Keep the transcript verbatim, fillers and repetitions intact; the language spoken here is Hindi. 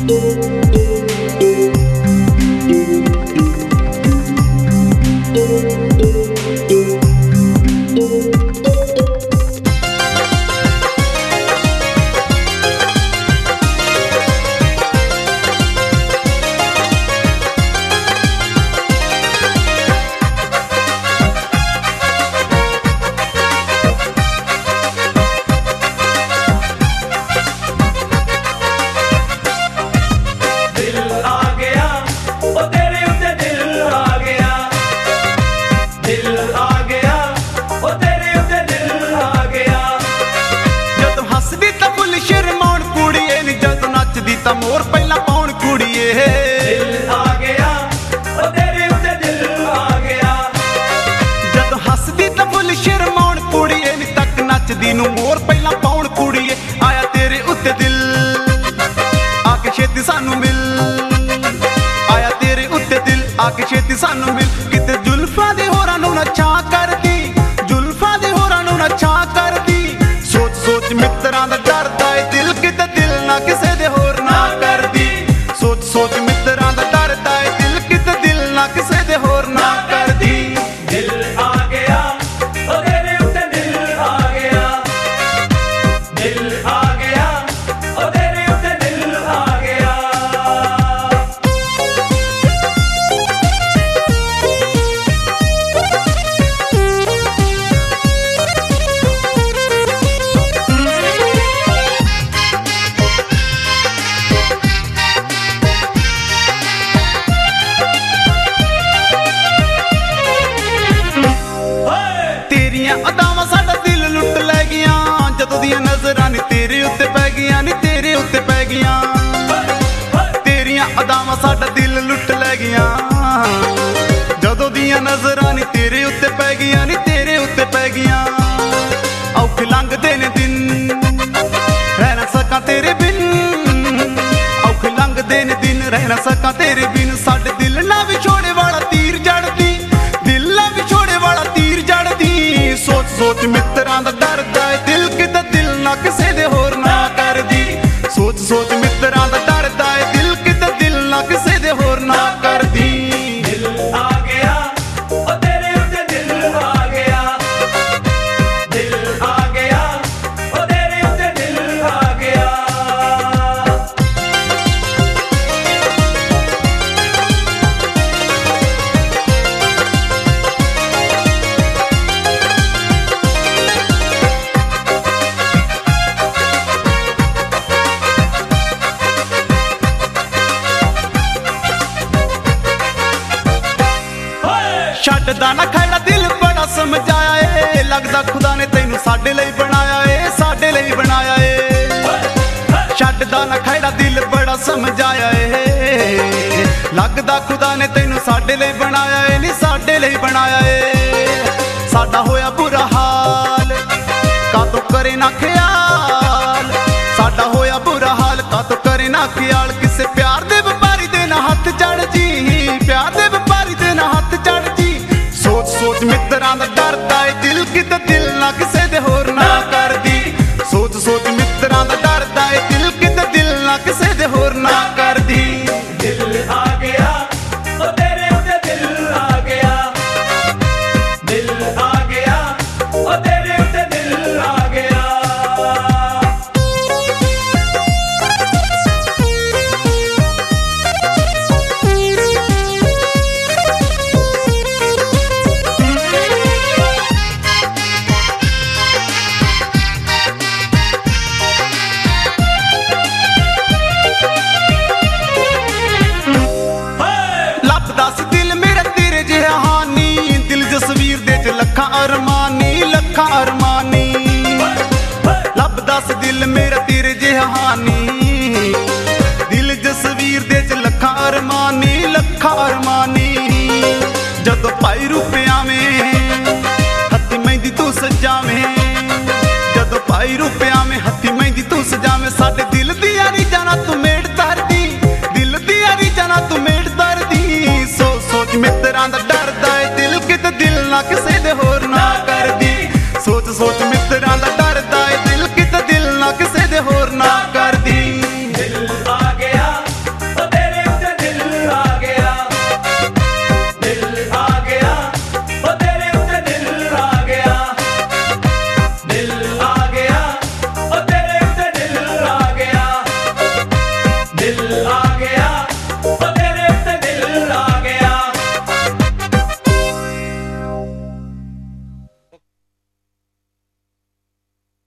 मोर पहला पाउन कुड़िए दिल आ गया ओ तेरे उत्ते दिल आ गया जद हसदी तां फुल शर्माउण कुड़िए नी तक नचदी नू मोर पहला पाउन कुड़िए आया तेरे उत्ते दिल आके छेती सानू मिल आया तेरे उत्ते दिल आके छेती सानू मिल किते जुल्फां दे होरां नू नछा करदी जुल्फां दे होरां नू नछा करदी सोच सोच मित्रां दा डरदा ए दिल किते दिल ना किसे दे होर सोच सोच मित्रां दा डरदा ए दिल किते दिल ना किसे दे होर ना करदी दिल आ गया ओ तेरे उत्ते दिल आ गया दिल आ गया ओ तेरे उत्ते दिल आ गया अदावां साडा दिल लुट लै गियां जदों दियां नजरां नी तेरे उत्ते पै गियां नी तेरे उत्ते पै गियां तेरियां अदावां साडा दिल लुट लै गियां जदों दियां नजरां नी तेरे उत्ते पै गियां नी तेरे उत्ते पै गियां औखे लंघदे ने दिन रह ना सकां तेरे बिन औखे लंघदे ने दिन रह ना सकां तेरे बिन साडे दिल ना विछोड़े वाला तीर जड़दी दिल ना विछोड़े वाला तीर जड़दी सोच सोच मित्रां दा डरदा ए दिल किते दिल ना किसे दे होर ना करदी सोच सोच मित्रां दा डरदा ए दिल किते दिल ना किसे दे होर ना करदी दिल आ गया ओ तेरे उत्ते दिल आ गया दिल आ गया ओ तेरे उत्ते दिल आ गया छड्डदा ना खैड़ा दिल बड़ा समझाया ए लगदा खुदा ने तैनू साडे लई बनाया ए साडे लई बनाया ए छड्डदा ना खैड़ा दिल बड़ा समझाया ए लगदा खुदा ने तैनू साडे लई बनाया ए नी साडे लई बनाया ए साडा होया बुरा हाल कातों करे ना ख्याल साडा होया बुरा हाल कातों करे ना ख्याल किसे प्यार दे व्यापारी दे ना हथ चढ़ जी प्यार दे व्यापारी दे ना हथ चढ़ जी सोच सोच मित्रां दा डरदा ए दिल किते दिल ना किसे दे होर ना करदी सोच सोच मित्रां दा डरदा ए दिल किते दिल ना किसे दे होर ना करदी दिल आ गया ओ तेरे उत्ते दिल आ गया दिल आ गया ओ तेरे उत्ते दिल आ गया जसवीर दे च लखां अरमानी लखां अरमानी लब दस दिल मेरा तेरे जिहा हानी दिल जसवीर दे च लखां अरमानी लखां अरमानी जदों पाई रुपया में हत्थी मेहंदी तू सजावें जदों पाई रुपया में हत्थी मेहंदी तू सजावें साडे